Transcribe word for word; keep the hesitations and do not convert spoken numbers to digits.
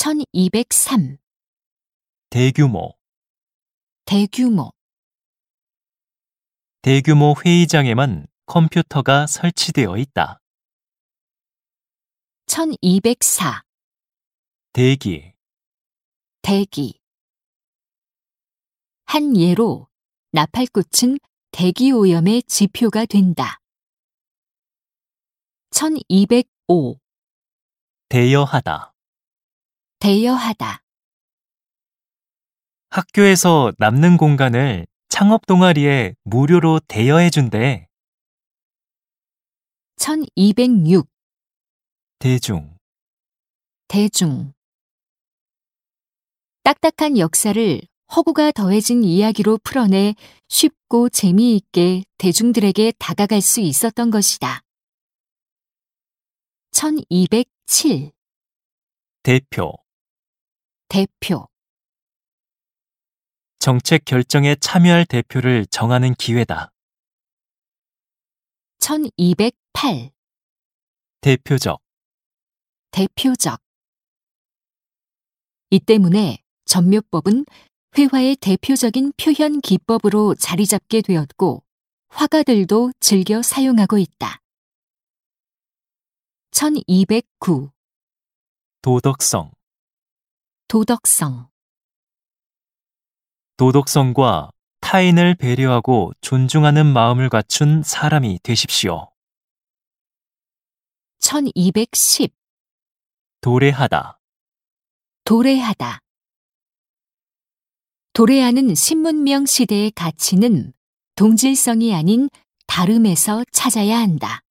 천이백삼. 대규모. 대규모. 대규모 회의장에만 컴퓨터가 설치되어 있다. 천이백사. 대기. 대기. 한 예로 나팔꽃은 대기오염의 지표가 된다. 천이백오. 대여하다. 대여하다. 학교에서 남는 공간을 창업 동아리에 무료로 대여해준대. 천이백육. 대중. 대중. 딱딱한 역사를 허구가 더해진 이야기로 풀어내 쉽고 재미있게 대중들에게 다가갈 수 있었던 것이다. 천이백칠. 대표. 대표. 정책 결정에 참여할 대표를 정하는 기회다. 천이백팔. 대표적. 대표적. 이 때문에 전묘법은 회화의 대표적인 표현 기법으로 자리 잡게 되었고 화가들도 즐겨 사용하고 있다. 천이백구. 도덕성. 도덕성. 도덕성과 타인을 배려하고 존중하는 마음을 갖춘 사람이 되십시오. 천이백십. 도래하다. 도래하다. 도래하는 신문명 시대의 가치는 동질성이 아닌 다름에서 찾아야 한다.